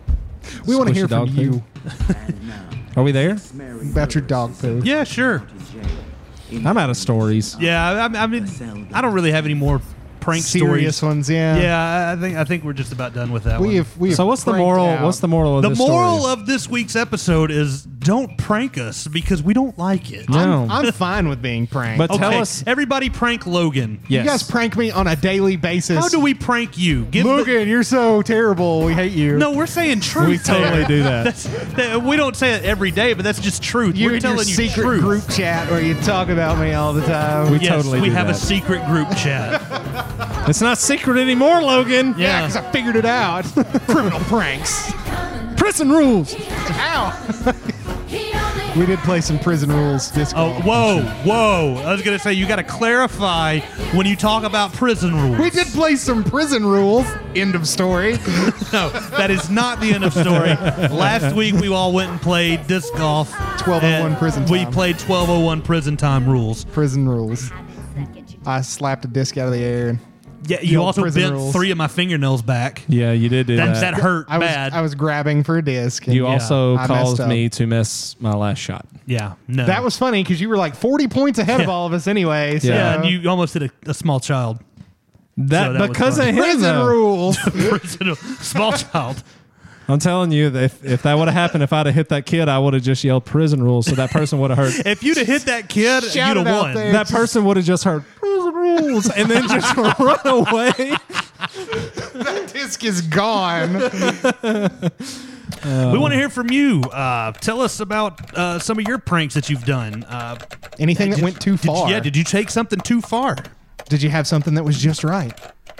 We want to Squish hear the from dog you now? Are we there? about your dog poo. Yeah, sure. I'm out of stories. Yeah, I, I mean, I don't really have any more prank Serious stories. ones, yeah. Yeah, I think I think we're just about done with that We one. have, we have So what's the pranked moral? out. What's the moral of The this moral story? of this week's episode is don't prank us because we don't like it. No. I'm fine with being pranked. But Okay, tell us. everybody prank Logan. you Yes. guys prank me on a daily basis. How do we prank you? Give the- Logan, you're so terrible. We hate you. no, we're saying truth. We totally there. do that. That's, that- we don't say it every day, but that's just truth. you we're and your telling you secret truth. group chat where you talk about me all the time. We Yes, totally we do have that. a secret group chat. It's not secret anymore, Logan. yeah, Yeah. because I figured it out. Criminal pranks. Prison rules. Ow. We did play some Prison Rules disc Oh, golf. whoa, whoa. I was going to say, you got to clarify when you talk about prison rules. We did play some Prison Rules. End of story. No, that is not the end of story. Last week, we all went and played disc golf. twelve oh one and prison We time. played twelve oh one prison time rules. Prison Rules. I slapped a disc out of the air. And Yeah, you old also prison bent rules. three of my fingernails back. Yeah, you did do That, that. that hurt I was bad. I was grabbing for a disc. and you also I caused messed up. me to miss my last shot. yeah, no. That was funny because you were like forty points ahead of Yeah. all of us anyway. So. Yeah, and you almost hit a, a small child. That, So that was because fun. of him, Prison though. Rules. Prison- small child. I'm telling you, that if, if that would have happened, if I'd have hit that kid, I would have just yelled prison rules, so that person would have heard. If you'd have hit that kid, Shout you'd it have out won. there. That person would have just heard prison rules and then just run away. That disc is gone. We want to hear from you. Uh, tell us about uh, some of your pranks that you've done. Uh, Anything that went too did you- far. yeah, did you take something too far? Did you have something that was just right?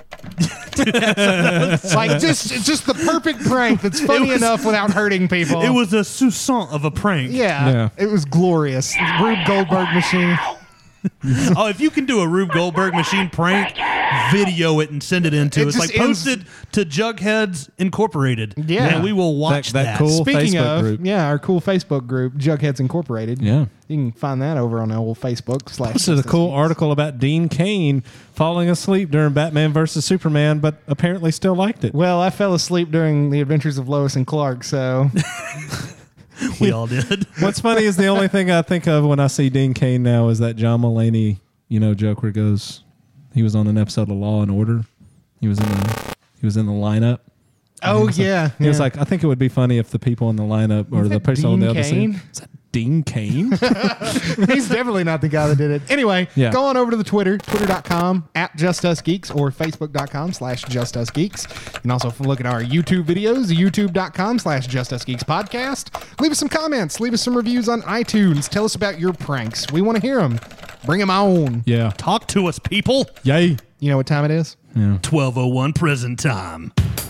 like just just the perfect prank that's funny was- enough without hurting people. It was a sousson of a prank. yeah, Yeah. it was glorious. Rube Goldberg machine. Oh, if you can do a Rube Goldberg machine prank, video it and send it into It us. just Like ends- post it to Jugheads Incorporated. Yeah. And we will watch That- that. that cool- Speaking Facebook of, group. yeah, our cool Facebook group, Jugheads Incorporated. Yeah. You can find that over on our old Facebook slash. This is a cool article about Dean Cain falling asleep during Batman versus Superman, but apparently still liked it. Well, I fell asleep during the Adventures of Lois and Clark, so We all did. What's funny is the only thing I think of when I see Dean Cain now is that John Mulaney, you know, joke where it goes, he was on an episode of Law and Order. He was in the he was in the lineup. oh yeah, He was yeah. like, I think it would be funny if the people in the lineup or Is the that person on the Dean other Cain? side. Is that Dean Cain? He's definitely not the guy that did it. Anyway, Yeah. go on over to the Twitter, twitter.com at justusgeeks or facebook.com slash justusgeeks. You can also look at our YouTube videos, youtube.com slash justusgeeks podcast. Leave us some comments. Leave us some reviews on iTunes. Tell us about your pranks. We want to hear them. Bring them on. yeah. Talk to us, people. Yay. You know what time it is? twelve oh one prison time.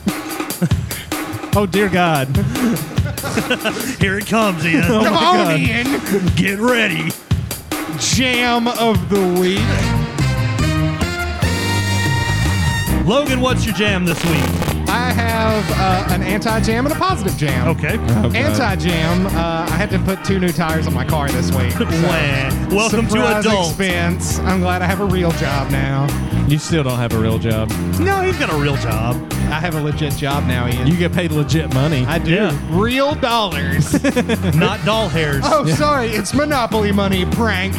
Oh, dear God. Here it comes, Ian. Come on God. in. Get ready. Jam of the week. Logan, what's your jam this week? I have uh, an anti-jam and a positive jam. Okay. Okay. Anti-jam, uh, I had to put two new tires on my car this week. So, Wah. Welcome to surprise adult. expense. I'm glad I have a real job now. You still don't have a real job. No, he's got a real job. I have a legit job now, Ian. You get paid legit money. I do. Yeah. Real dollars. Not doll hairs. Oh, sorry. It's Monopoly money pranked.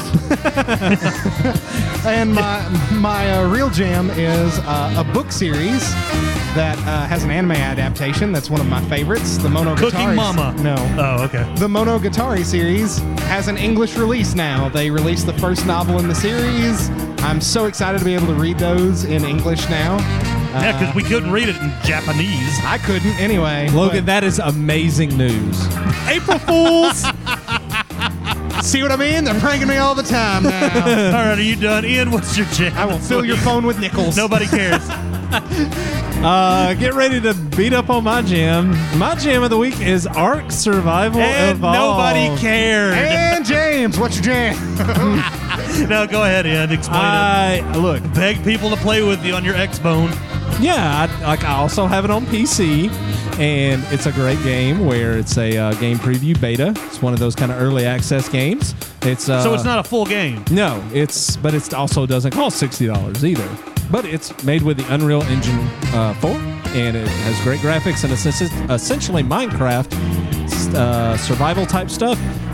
And my my uh, real jam is uh, a book series that uh, has an anime adaptation. That's one of my favorites. The Monogatari. Cooking Mama. No. Oh, okay. The Monogatari series has an English release now. They released the first novel in the series. I'm so excited to be able to read those in English now. Yeah, because we couldn't read it in Japanese. I couldn't anyway. Logan, that is amazing news. April Fools! but- see what I mean? They're pranking me all the time now. All right, are you done? Ian, what's your jam? I will this fill your week? phone with nickels. Nobody cares. Uh, get ready to beat up on my jam. My jam of the week is Ark Survival And Evolved. nobody cared. And James, what's your jam? No, go ahead, Ian. Explain I look, it. Beg people to play with you on your X-Bone. yeah, I, like I also have it on P C, and it's a great game where it's a uh, game preview beta. It's one of those kind of early access games. It's uh, So it's not a full game. No, it's but it also doesn't cost sixty dollars either. But it's made with the Unreal Engine uh, four, and it has great graphics, and it's es- essentially Minecraft uh, survival type stuff.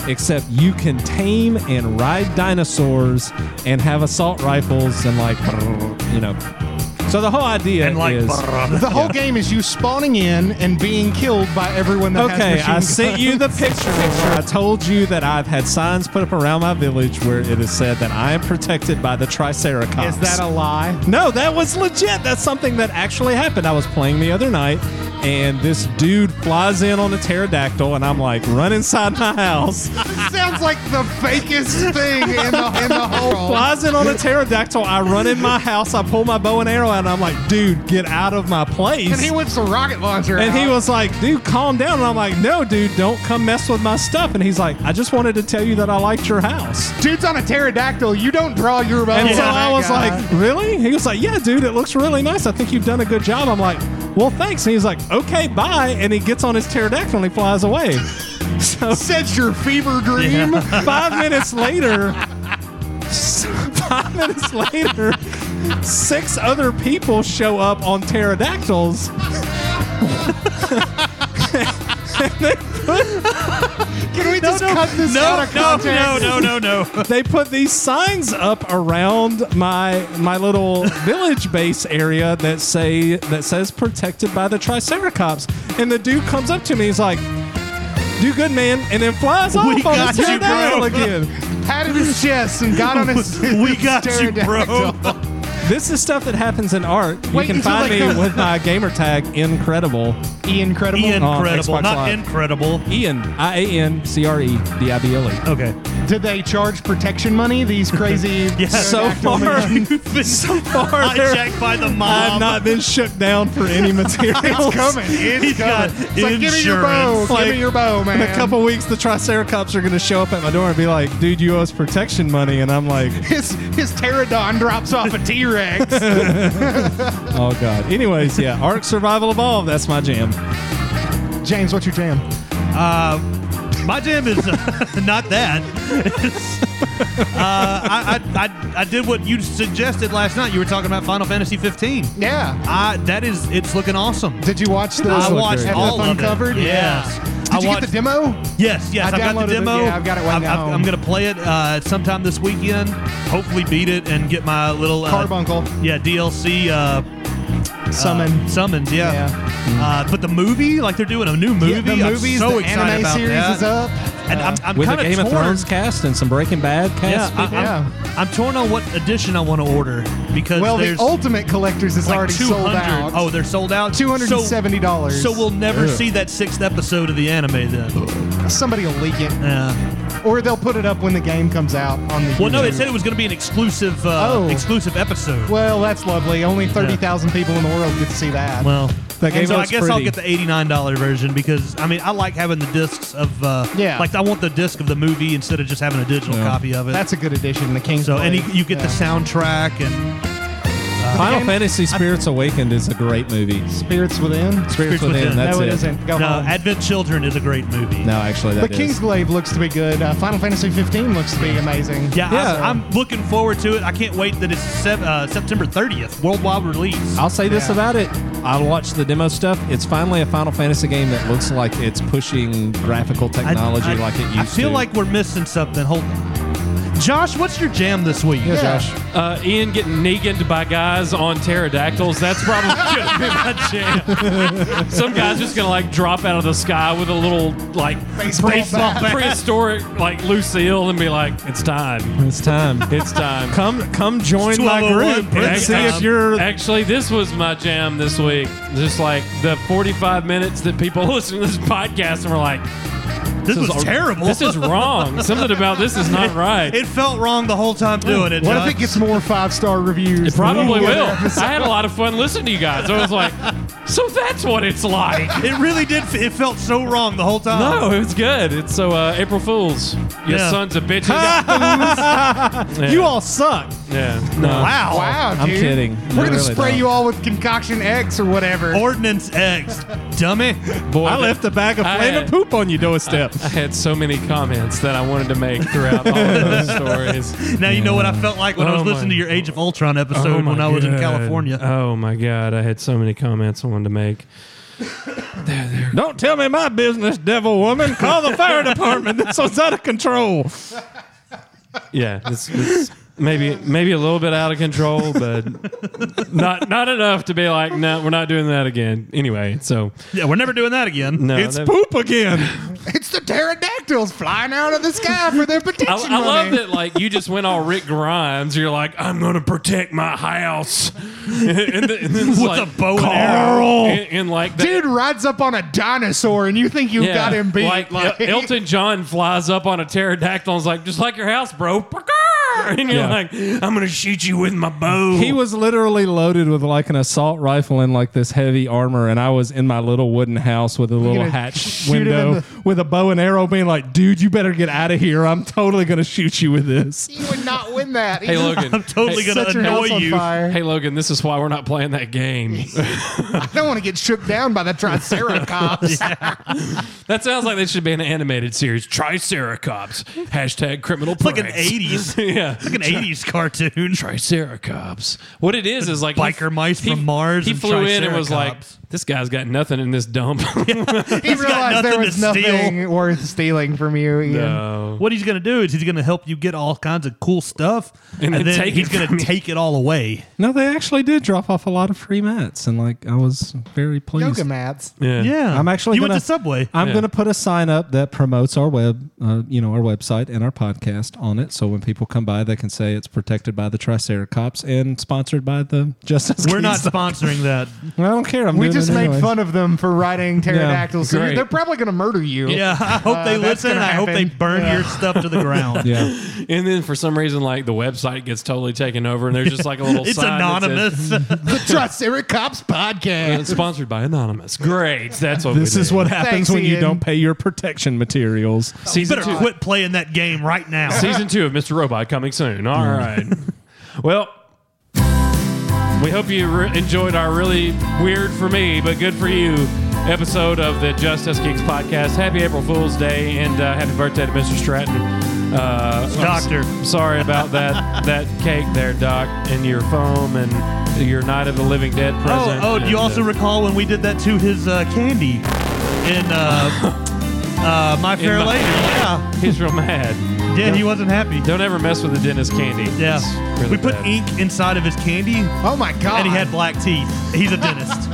except you can tame and ride dinosaurs and have assault rifles and like, you know. So the whole idea And like, is The whole game is you spawning in and being killed by everyone that okay. has I machine sent you the picture. I told you that I've had signs put up around my village where it is said that I am protected by the Triceratops. Is that a lie? No, that was legit. That's something that actually happened. I was playing the other night, and this dude flies in on a pterodactyl, and I'm like, run inside my house. Sounds like the fakest thing in the, in the whole world. Flies in on a pterodactyl. I run in my house. I pull my bow and arrow out, and I'm like, dude, get out of my place. And he whips a rocket launcher And out. he was like, dude, calm down. And I'm like, no, dude, don't come mess with my stuff. And he's like, I just wanted to tell you that I liked your house. Dude's on a pterodactyl. You don't draw your bow. And so on I that was guy. like, really? He was like, yeah, dude, it looks really nice. I think you've done a good job. I'm like, well, thanks. And he's like, okay, bye. And he gets on his pterodactyl and he flies away. So Said your fever dream. five minutes later, five minutes later, six other people show up on pterodactyls. Can we just cut this out No, of no, context? no, no, no, no. They put these signs up around my my little village base area that say that says protected by the Triceratops. And the dude comes up to me, he's like, "Do good, man," and then flies off We on got his you, pterodactyl bro. again. Patted his chest and got on his. We got you, bro. pterodactyl. This is stuff that happens in art. Wait you can until find they me come- with my gamer tag Incredible. Ian Credible. Ian On Credible, Xbox not Live. incredible. Ian, I A N C R E D I B L E. Okay. Did they charge protection money? These crazy. Yeah, So pterodactyl far, men? so far, there- Hijacked by the mob. I've not been shook down for any materials. It's coming. It's He's got coming. It's like, give me your bow. insurance. give Like, me your bow, man. In a couple weeks, the Triceratops are going to show up at my door and be like, dude, you owe us protection money. And I'm like, His his pterodon drops off a T Rex. oh, God. Anyways, yeah, Ark Survival Evolved. That's my jam. James, what's your jam? Uh, my jam is uh, not that. It's, uh, I, I, I, I did what you suggested last night. You were talking about Final Fantasy fifteen. Yeah. I, that is, it's looking awesome. Did you watch the? does I look watched great. all F F of Uncovered? it. Yes. Did I you watched, get the demo? Yes, yes, I I, got downloaded the it. demo. Yeah, I've got it when I I'm, get I'm, home. I'm gonna play it uh, sometime this weekend. Hopefully, beat it and get my little uh, Carbuncle. Yeah, D L C uh, Summon. uh, summons. Yeah. Yeah. Uh, but the movie, like they're doing a new movie. Yeah, the I'm movies, so the excited anime about series that. is up. And I'm, I'm With a kind of Game torn. of Thrones cast and some Breaking Bad cast. Yeah, I, people. I'm, Yeah. I'm torn on what edition I want to order because Well, the there's Ultimate Collectors is like already two sold hundred. out. Oh, they're sold out. two hundred and seventy dollars. So, so we'll never Ugh. see that sixth episode of the anime then. somebody will leak it, Yeah. or they'll put it up when the game comes out on the. Well, no, they YouTube. said it was going to be an exclusive, uh, Oh. exclusive episode. Well, that's lovely. Only thirty thousand people in the world get to see that. Well, That game and so I looks guess I'll pretty. get the eighty-nine dollars version because I mean I like having the discs of uh, Yeah. like I want the disc of the movie instead of just having a digital Yeah. copy of it. That's a good addition. The King's so and Blade. you, you get Yeah. the soundtrack and Final game- Fantasy Spirits Awakened is a great movie. Spirits Within. Spirits, Spirits Within, Within. that's no, it it. isn't. Go no, home. Advent Children is a great movie. No, actually, that the is. Kingsglaive looks to be good. Uh, Final Fantasy fifteen looks to be amazing. Yeah, Yeah. I, I'm looking forward to it. I can't wait that it's sev- uh, September thirtieth, worldwide release. I'll say this Yeah. about it. I watched the demo stuff. It's finally a Final Fantasy game that looks like it's pushing graphical technology I, I, like it used to. I feel like we're missing something. Hold on. Josh, what's your jam this week? Yeah, Yeah. Josh. Uh, Ian getting neganed by guys on pterodactyls. That's probably going to be my jam. Some guy's just going to like drop out of the sky with a little like Baseball baseball bat. prehistoric like Lucille and be like, "It's time. It's time. It's time." Come, come join my twelve oh one group and Prince see if time. you're. Actually, this was my jam this week. Just like the forty-five minutes that people listen to this podcast and were like, This, is was a- terrible. This is wrong. Something about this is not right. It felt wrong the whole time doing it. What Josh. if it gets more five star reviews? It than probably any other will. episode? I had a lot of fun listening to you guys. I was like, so that's what it's like. It really did. f- It felt so wrong the whole time. No, it was good. It's so uh, April Fools. You Yeah. sons of bitches. Yeah. You all suck. Yeah. No. Wow. Wow, I'm dude. kidding. We're I gonna really spray don't. you all with concoction X or whatever. Ordnance X, dummy. Boy, I that- left a bag of I flaming had- poop on your doorstep. I had so many comments that I wanted to make throughout all of those stories. Now you know what I felt like when I was Oh, my- listening to your Age of Ultron episode Oh, my when I was in God. California. Oh my God. I had so many comments I wanted to make. Don't tell me my business, devil woman. Call the fire department. This one's out of control. Yeah, it's, it's maybe maybe a little bit out of control, but not not enough to be like, no, we're not doing that again. Anyway, so Yeah, we're never doing that again. no, It's that- poop again. It's the pterodactyls flying out of the sky for their I, protection I love money. that, like, you just went all Rick Grimes. You're like, I'm going to protect my house. and, then, and then it's With like, a bow and arrow. And, and like, that, Dude rides up on a dinosaur, and you think you've yeah, got him beat. Like, El- Elton John flies up on a pterodactyl and is like, just like your house, bro. And you're Yeah. like, I'm going to shoot you with my bow. He was literally loaded with like an assault rifle and like this heavy armor, and I was in my little wooden house with a little gonna hatch shoot him in window the- with a bow and arrow, being like, "Dude, you better get out of here! I'm totally gonna shoot you with this." He would not win that. Hey, Logan. I'm totally hey, going Set to your annoy house on you. fire. Hey, Logan, this is why we're not playing that game. I don't want to get shook down by the Triceratops. That sounds like this should be an animated series. Triceratops. Hashtag criminal It's like an pranks. eighties, yeah. like an eighties cartoon. Triceratops. What it is is like he- Biker mice he- from Mars He and flew in and was like, Triceratops. "This guy's got nothing in this dump." He realized there nothing was to nothing worth stealing from you. Ian. no. What he's going to do is he's going to help you get all kinds of cool stuff, And and, then then take he's it going from to you. take it all away. No, they actually did drop off a lot of free mats, and like I was very pleased. Yoga mats. Yeah. Yeah, I'm actually You gonna, went to Subway. I'm Yeah. going to put a sign up that promotes our web, uh, you know, our website and our podcast on it. So when people come by, they can say it's protected by the Triceratops and sponsored by the Justice. We're not Keys. sponsoring that. I don't care. I'm We doing just it made anyways. fun of them for riding pterodactyls. so great. they're probably going to murder you. Yeah, I hope Uh, they that's listen. gonna I hope they happen. burn Yeah. your stuff to the ground. Yeah. And then for some reason, like the website gets totally taken over, and there's just like a little It's sign that says, anonymous. The Triceratops podcast. it's sponsored by Anonymous. Great. That's what This we is do. what happens Thanks, when you Ian. don't pay your protection materials. You Season better two. quit playing that game right now. Season two of Mister Robot coming soon. All right. Well, we hope you re- enjoyed our really weird for me, but good for you episode of the Just Us Geeks podcast. Happy April Fool's Day and uh, happy birthday to Mister Stratton. Uh, I'm Doctor. s- sorry about that that cake there, Doc, and your foam and your Night of the Living Dead Oh, present. oh, do you and, also uh, recall when we did that to his uh, candy in uh, uh, My Fair My- Lady? Yeah. He's real mad. Yeah, he wasn't happy. Don't ever mess with the dentist candy. Yeah. It's really We put bad. ink inside of his candy, Oh my god! and he had black teeth. He's a dentist.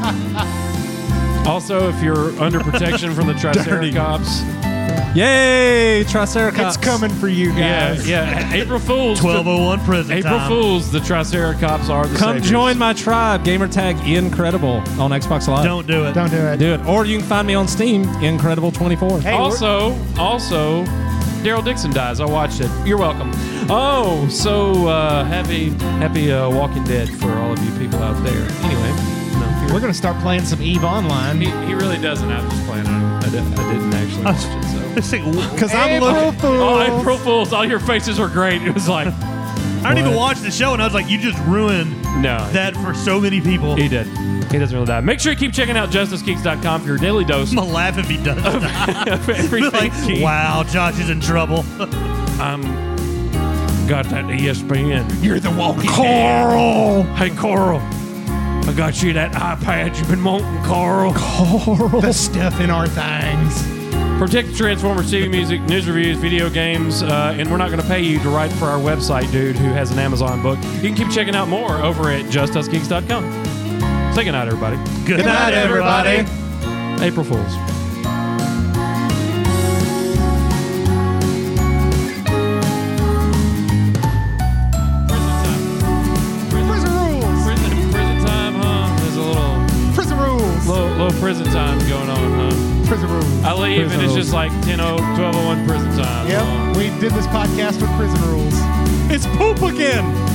Also, if you're under protection from the Triceratops, Yay, Triceratops. It's coming for you yeah, guys. yeah, April Fools. twelve oh one prison April time. Fools, the Triceratops are the Come saviors. join my tribe, gamertag Incredible on Xbox Live. Don't do it. Don't do it. do it. Or you can find me on Steam, Incredible twenty-four. Hey, Also, also, Daryl Dixon dies. I watched it. You're welcome. Oh, so uh, happy, happy uh, Walking Dead for all of you people out there. Anyway, no, if We're you're, gonna start playing some Eve Online. he, he really doesn't. I'm just playing on it. I, did, I didn't actually watch it. So. Because I'm April looking. Fools. Oh, April Fools! All your faces were great. It was like, I didn't even watch the show, and I was like, you just ruined no, that for so many people. He did. He doesn't really die. Make sure you keep checking out justice geeks dot com for your daily dose I'm gonna laugh if he does. of everything. like, geek. wow, Josh is in trouble. I'm got that E S P N. You're the walking Carl! Hey, Carl. I got you that iPad you've been wanting, Carl. the stuff in our things. Protect the Transformers T V music, news reviews, video games, uh, and we're not going to pay you to write for our website, dude, who has an Amazon book. You can keep checking out more over at just us geeks dot com. Say goodnight, everybody. Good, Good night, everybody. April Fools. Prison rules. Prison, prison time, huh? There's a little, Prison rules. little, little prison time going on, huh? Prison rules. I leave Prison and it's rules. just like ten oh, twelve oh one prison time. Yep. We did this podcast with prison rules. It's poop again.